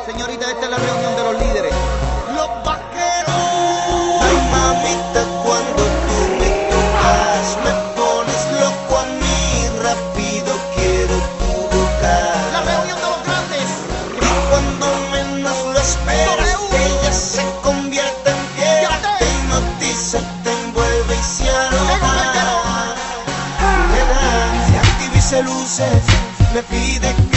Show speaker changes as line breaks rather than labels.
Señorita, esta es la reunión de los líderes. Los vaqueros.
Ay, mamita, cuando tú me tocas, me pones loco a mí, rápido quiero tu boca.
La reunión de los grandes.
Y cuando menos lo esperas, ella se convierte en piedra, te hipnotiza, te envuelve y se aloja. Se activa y se luce, me pide